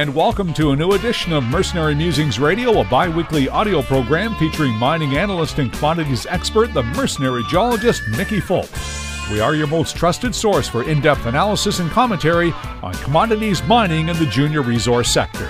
and welcome to a new edition of Mercenary Musings Radio, a bi-weekly audio program featuring mining analyst and commodities expert, the mercenary geologist, Mickey Fulp. We are your most trusted source for in-depth analysis and commentary on commodities, mining, and the junior resource sector.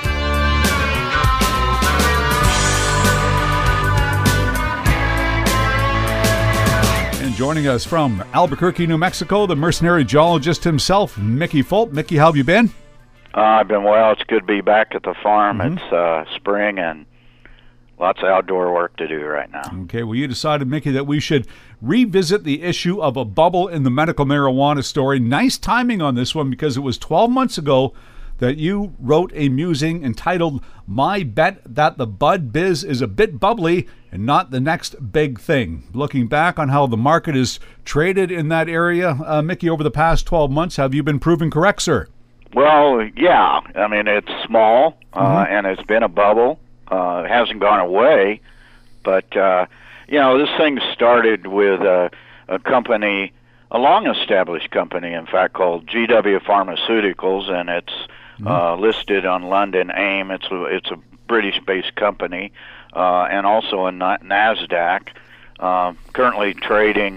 And joining us from Albuquerque, New Mexico, the mercenary geologist himself, Mickey Fulp. Mickey, how have you been? I've been well. It's good to be back at the farm. It's spring and lots of outdoor work to do right now. Okay, well, you decided, Mickey, that we should revisit the issue of a bubble in the medical marijuana story. Nice timing on this one, because it was 12 months ago that you wrote a musing entitled, "My Bet That the Bud Biz is a Bit Bubbly and Not the Next Big Thing." Looking back on how the market is traded in that area, Mickey, over the past 12 months, have you been proven correct, sir? Well, yeah. I mean, it's small, and it's been a bubble. It hasn't gone away. But, this thing started with a company, a long-established company, in fact, called GW Pharmaceuticals, and it's listed on London AIM. It's a British-based company, and also a NASDAQ, currently trading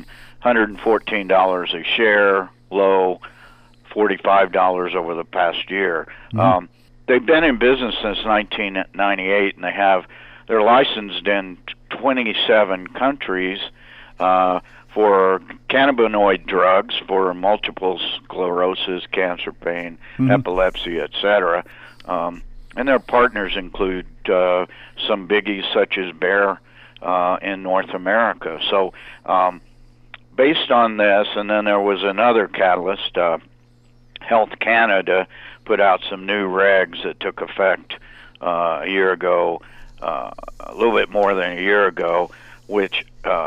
$114 a share, low $45 over the past year. They've been in business since 1998, and they're licensed in 27 countries for cannabinoid drugs for multiple sclerosis, cancer, pain, epilepsy, etc. And their partners include some biggies such as Bayer in North America. So based on this, and then there was another catalyst, Health Canada put out some new regs that took effect a year ago, a little bit more than a year ago, which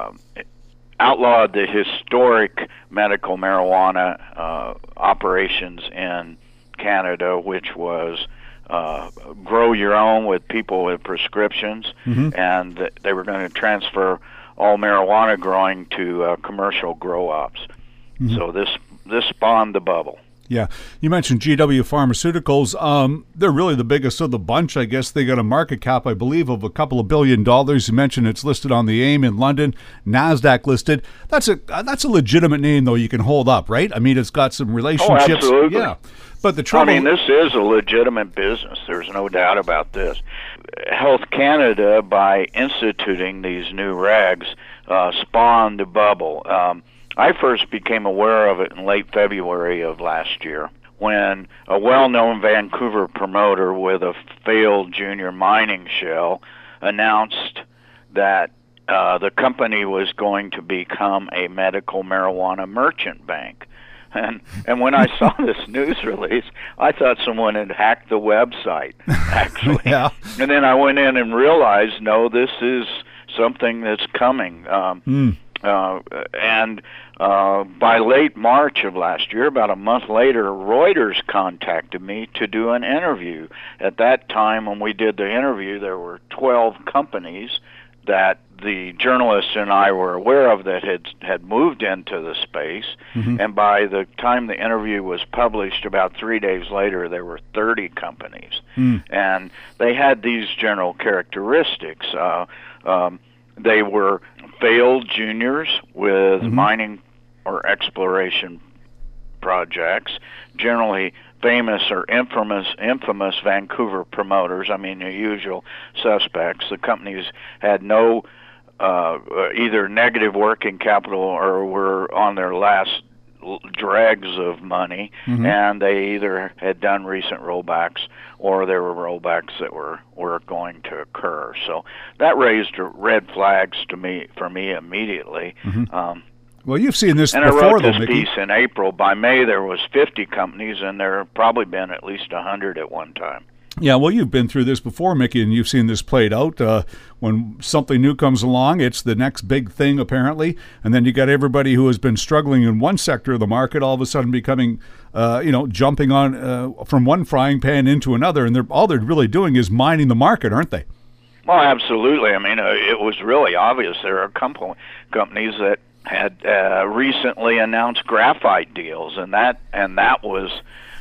outlawed the historic medical marijuana operations in Canada, which was grow your own with people with prescriptions, and they were going to transfer all marijuana growing to commercial grow-ops. So this spawned the bubble. Yeah, you mentioned GW Pharmaceuticals. They're really the biggest of the bunch. I guess they got a market cap, I believe, of a couple of $1 billion. You mentioned it's listed on the AIM in London, NASDAQ listed. That's a legitimate name, though, you can hold up, right? I mean, it's got some relationships. Oh, absolutely. Yeah, but the trouble... I mean, this is a legitimate business. There's no doubt about this. Health Canada, by instituting these new regs, spawned the bubble. I first became aware of it in late February of last year when a well-known Vancouver promoter with a failed junior mining shell announced that the company was going to become a medical marijuana merchant bank. And when I saw this news release, I thought someone had hacked the website, actually. Yeah. And then I went in and realized, no, this is something that's coming. And by late March of last year, about a month later, Reuters contacted me to do an interview. At that time, when we did the interview, there were 12 companies that the journalists and I were aware of that had moved into the space. And by the time the interview was published, about 3 days later, there were 30 companies. And they had these general characteristics. They were failed juniors with mining or exploration projects, generally famous or infamous Vancouver promoters. I mean, the usual suspects. The companies had no either negative working capital or were on their last dregs of money, and they either had done recent rollbacks or there were rollbacks that were going to occur. So that raised red flags for me immediately. Well, you've seen this and before, I wrote this Mickey. piece in April. By May, there was 50 companies, and there have probably been at least 100 at one time. Yeah, well, you've been through this before, Mickey, and you've seen this played out. When something new comes along, it's the next big thing, apparently, and then you got everybody who has been struggling in one sector of the market all of a sudden becoming, jumping on from one frying pan into another, and all they're really doing is mining the market, aren't they? Well, absolutely. I mean, it was really obvious. There are companies that had recently announced graphite deals, and that was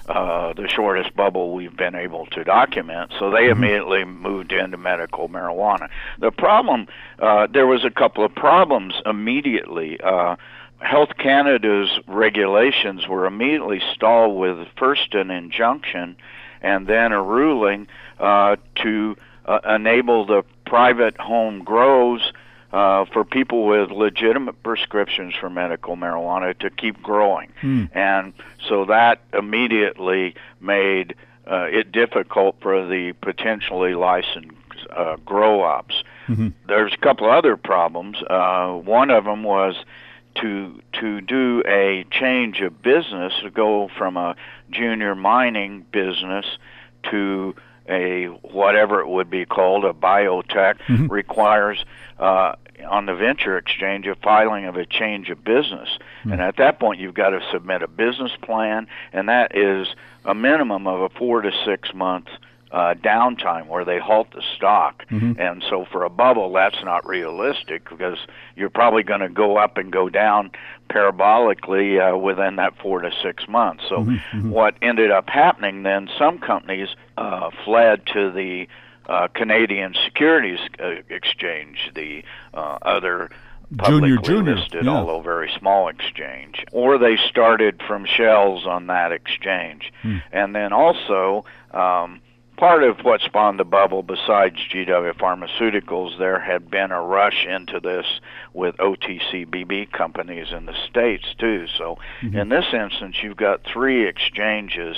the shortest bubble we've been able to document. So they immediately moved into medical marijuana. The problem, there was a couple of problems immediately. Health Canada's regulations were immediately stalled with first an injunction and then a ruling to enable the private home grows for people with legitimate prescriptions for medical marijuana to keep growing. And so that immediately made it difficult for the potentially licensed grow-ops. There's a couple other problems. One of them was to do a change of business, to go from a junior mining business to a whatever it would be called, a biotech, requires on the venture exchange a filing of a change of business. And at that point you've got to submit a business plan, and that is a minimum of a 4 to 6 month downtime where they halt the stock. And so for a bubble, that's not realistic, because you're probably going to go up and go down parabolically within that 4 to 6 months. So what ended up happening then, some companies fled to the Canadian Securities Exchange, the other publicly listed, although very small exchange, or they started from shells on that exchange. And then also, part of what spawned the bubble, besides GW Pharmaceuticals, there had been a rush into this with OTC-BB companies in the States, too. So in this instance, you've got 3 exchanges,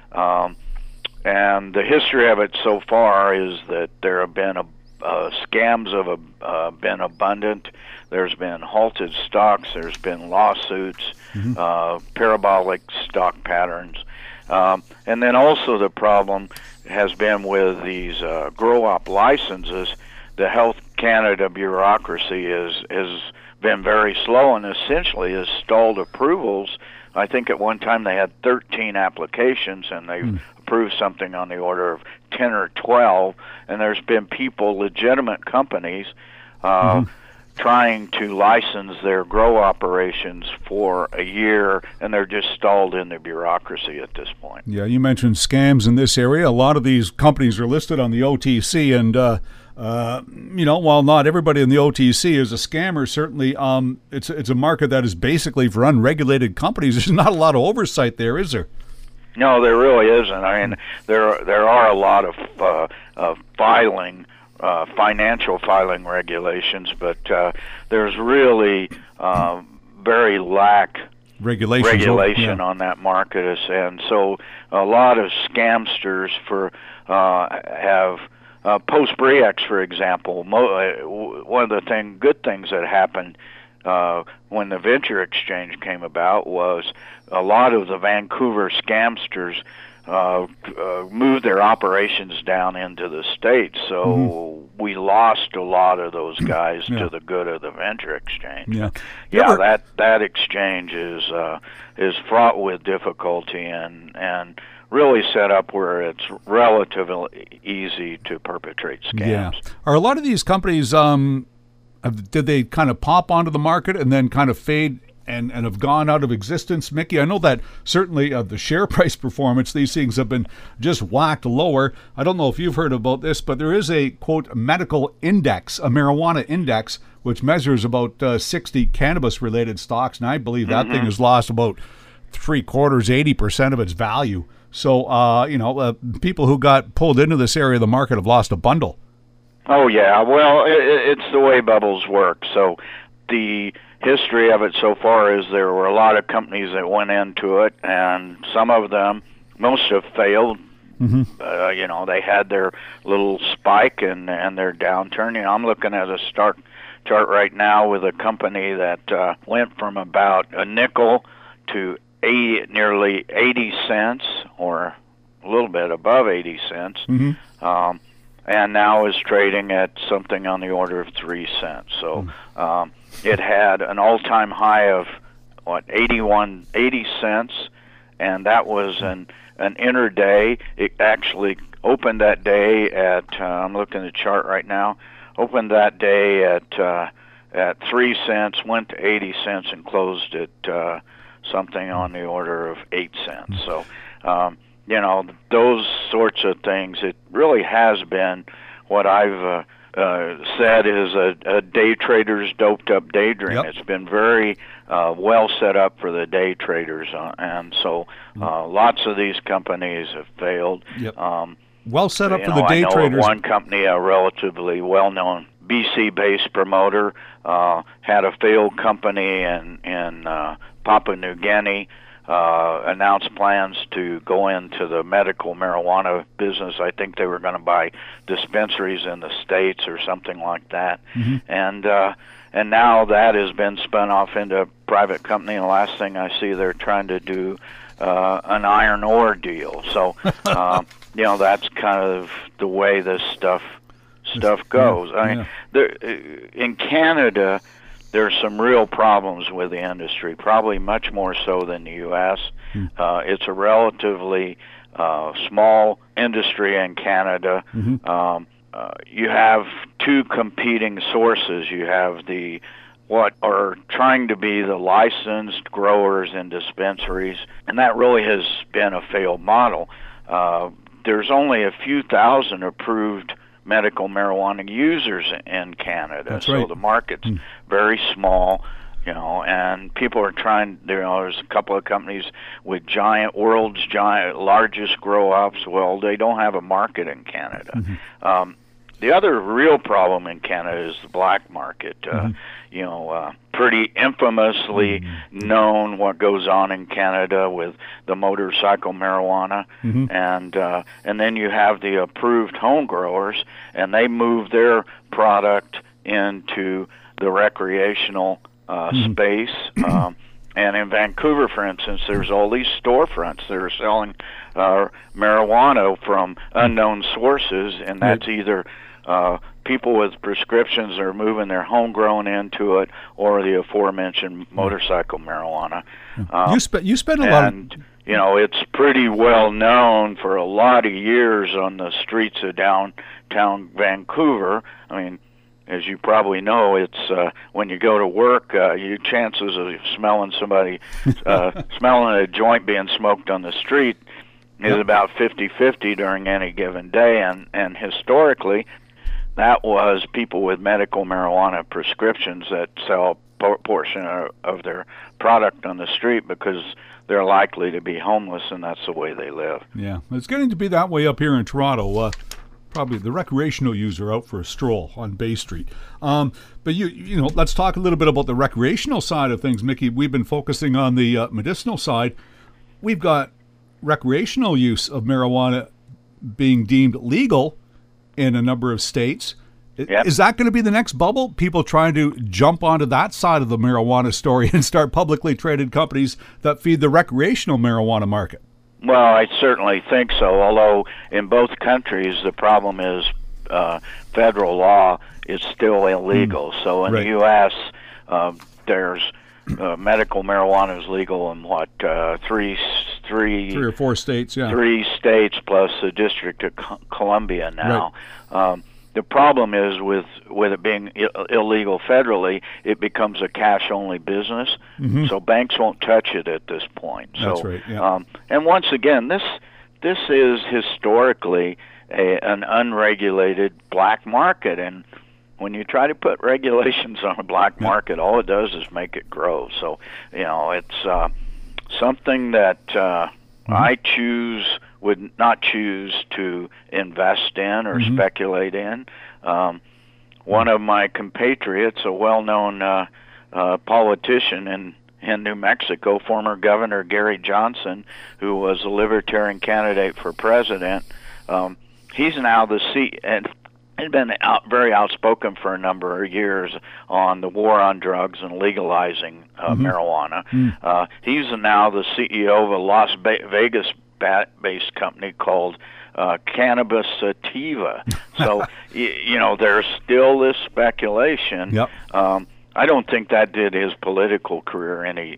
and the history of it so far is that there have been scams have been abundant. There's been halted stocks. There's been lawsuits, parabolic stock patterns. And then also the problem has been with these grow-op licenses. The Health Canada bureaucracy has been very slow and essentially has stalled approvals. I think at one time they had 13 applications, and they approved something on the order of 10 or 12, and there's been people, legitimate companies, trying to license their grow operations for a year, and they're just stalled in the bureaucracy at this point. Yeah, you mentioned scams in this area. A lot of these companies are listed on the OTC, and while not everybody in the OTC is a scammer, certainly it's a market that is basically for unregulated companies. There's not a lot of oversight there, is there? No, there really isn't. I mean, there are a lot of filing. Financial filing regulations, but there's really very lack regulation on that market, and so a lot of scamsters have post-Bre-X, for example. One of the good things that happened when the venture exchange came about was a lot of the Vancouver scamsters moved their operations down into the States, so we lost a lot of those guys to the good of the venture exchange. That exchange is fraught with difficulty and really set up where it's relatively easy to perpetrate scams. Yeah. Are a lot of these companies, did they kind of pop onto the market and then kind of fade and have gone out of existence, Mickey? I know that certainly the share price performance, these things have been just whacked lower. I don't know if you've heard about this, but there is a, quote, medical index, a marijuana index, which measures about 60 cannabis-related stocks, and I believe that thing has lost about 80% of its value. So, people who got pulled into this area of the market have lost a bundle. Oh, yeah. Well, it's the way bubbles work. So the history of it so far is there were a lot of companies that went into it, and some of them, most have failed. They had their little spike and their downturn. I'm looking at a chart right now with a company that went from about a nickel to nearly 80 cents, or a little bit above 80 cents, and now is trading at something on the order of 3 cents. So it had an all-time high of 80 cents, and that was an intraday. It actually opened that day at I'm looking at the chart right now. Opened that day at 3 cents, went to 80 cents, and closed at something on the order of 8 cents. So those sorts of things. It really has been what I've said is a day trader's doped up daydream. Yep. It's been very well set up for the day traders, and so lots of these companies have failed. Yep. Well set up for the day I know traders. Of one company, a relatively well-known BC-based promoter, had a failed company in Papua New Guinea. Announced plans to go into the medical marijuana business. I think they were going to buy dispensaries in the States or something like that. Mm-hmm. And now that has been spun off into a private company, and the last thing I see, they're trying to do an iron ore deal. So, that's kind of the way this stuff goes. I mean, in Canada, there's some real problems with the industry, probably much more so than the U.S. It's a relatively small industry in Canada. Mm-hmm. You have two competing sources. You have what are trying to be the licensed growers and dispensaries, and that really has been a failed model. There's only a few thousand approved medical marijuana users in Canada. That's so right. the market's very small, and people are trying, there's a couple of companies with world's largest grow-ups. Well, they don't have a market in Canada. Mm-hmm. The other real problem in Canada is the black market. Pretty infamously known what goes on in Canada with the motorcycle marijuana, and then you have the approved home growers, and they move their product into the recreational space. And in Vancouver, for instance, there's all these storefronts that are selling marijuana from unknown sources, and that's either people with prescriptions are moving their homegrown into it, or the aforementioned motorcycle marijuana. You spent a lot of... it's pretty well known for a lot of years on the streets of downtown Vancouver. I mean, as you probably know, it's when you go to work, your chances of smelling a joint being smoked on the street is about 50-50 during any given day, and historically, that was people with medical marijuana prescriptions that sell a portion of their product on the street because they're likely to be homeless, and that's the way they live. Yeah, it's getting to be that way up here in Toronto. Probably the recreational user out for a stroll on Bay Street. But let's talk a little bit about the recreational side of things, Mickey. We've been focusing on the medicinal side. We've got recreational use of marijuana being deemed legal in a number of states. Yep. Is that going to be the next bubble? People trying to jump onto that side of the marijuana story and start publicly traded companies that feed the recreational marijuana market? Well, I certainly think so, although in both countries the problem is federal law is still illegal. So in the U.S., there's medical marijuana is legal in three or four states, yeah. 3 states plus the District of Columbia now. Right. The problem is with it being illegal federally, it becomes a cash-only business, so banks won't touch it at this point. That's right, yeah. And once again, this is historically an unregulated black market, and when you try to put regulations on a black market, all it does is make it grow. So, it's something that I would not choose to invest in or speculate in. One of my compatriots, a well-known politician in New Mexico, former Governor Gary Johnson, who was a libertarian candidate for president, he's now and had been very outspoken for a number of years on the war on drugs and legalizing marijuana. He's now the CEO of a Las Vegas-based company called Cannabis Sativa. So, there's still this speculation. Yep. I don't think that did his political career any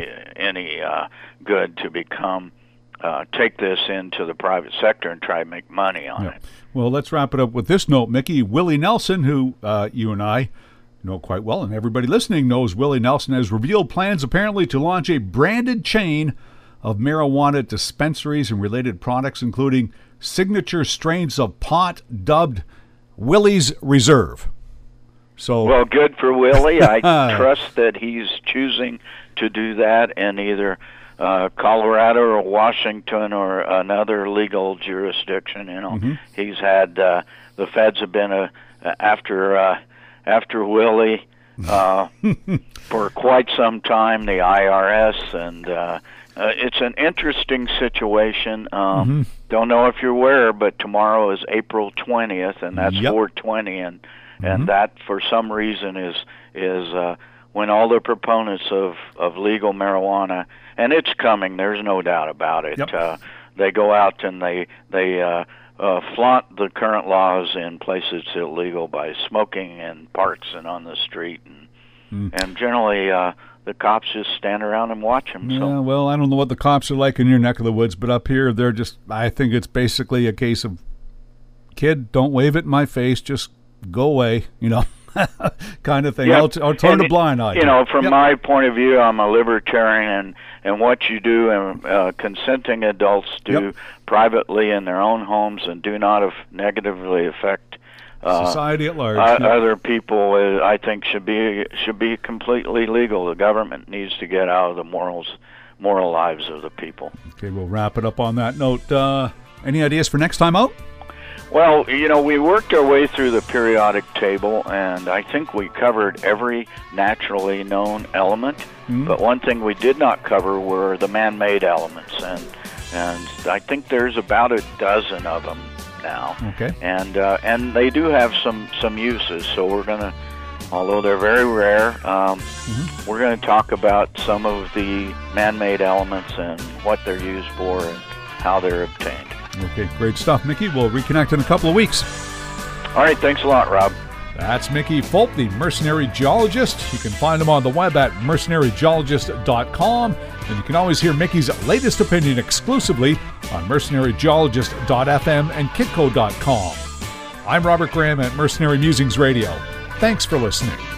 good to take this into the private sector and try to make money on it. Well, let's wrap it up with this note, Mickey. Willie Nelson, who you and I know quite well, and everybody listening knows Willie Nelson, has revealed plans apparently to launch a branded chain of marijuana dispensaries and related products, including signature strains of pot dubbed Willie's Reserve. So, well, good for Willie. I trust that he's choosing to do that in either Colorado or Washington or another legal jurisdiction. You know, he's had the feds have been after Willie for quite some time. The IRS, and it's an interesting situation. Don't know if you're aware, but tomorrow is April 20th, and that's 420, and that for some reason is when all the proponents of legal marijuana, and it's coming, there's no doubt about it. They go out and they flaunt the current laws in places it's illegal by smoking in parks and on the street, and generally the cops just stand around and watch them. Yeah, well, I don't know what the cops are like in your neck of the woods, but up here they're just, I think it's basically a case of, kid, don't wave it in my face, just go away, you know, kind of thing. I'll turn a blind eye. You know, from my point of view, I'm a libertarian, and what you do, and consenting adults do privately in their own homes and do not negatively affect society at large. Other people, I think, should be completely legal. The government needs to get out of the moral lives of the people. Okay, we'll wrap it up on that note. Any ideas for next time out? Well, you know, we worked our way through the periodic table, and I think we covered every naturally known element. But one thing we did not cover were the man-made elements, and I think there's about a dozen of them now. Okay. And they do have some uses. So we're gonna, although they're very rare, we're gonna talk about some of the man-made elements and what they're used for and how they're obtained. Okay, great stuff, Mickey. We'll reconnect in a couple of weeks. All right, thanks a lot, Rob. That's Mickey Fulp, the Mercenary Geologist. You can find him on the web at mercenarygeologist.com, and you can always hear Mickey's latest opinion exclusively on mercenarygeologist.fm and kitco.com. I'm Robert Graham at Mercenary Musings Radio. Thanks for listening.